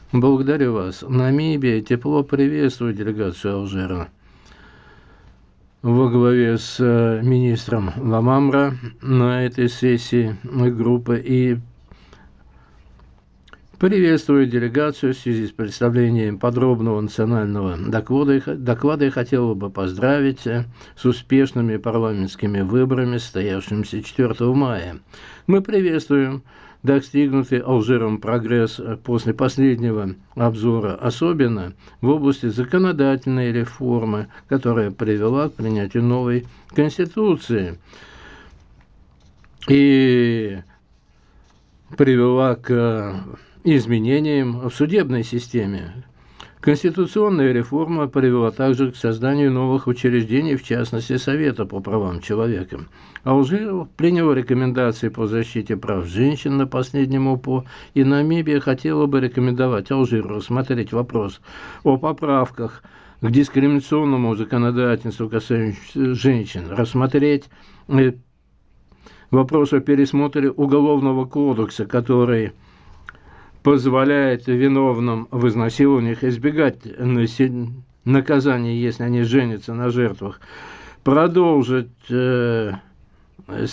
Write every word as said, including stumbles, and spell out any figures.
Благодарю вас. Намибия тепло приветствует делегацию Алжира во главе с э, министром Ламамра на этой сессии группы и приветствую делегацию в связи с представлением подробного национального доклада. доклада и хотела бы поздравить э, с успешными парламентскими выборами, состоявшимися четвёртого мая. Мы приветствуем достигнутый Алжиром прогресс после последнего обзора, особенно в области законодательной реформы, которая привела к принятию новой конституции и привела к изменениям в судебной системе. Конституционная реформа привела также к созданию новых учреждений, в частности, Совета по правам человека. Алжир принял рекомендации по защите прав женщин на последнем ОПО, и Намибия хотела бы рекомендовать Алжиру рассмотреть вопрос о поправках к дискриминационному законодательству, касающемуся женщин, рассмотреть вопрос о пересмотре Уголовного кодекса, который позволяет виновным в изнасилованиях избегать наказания, если они женятся на жертвах, продолжить э,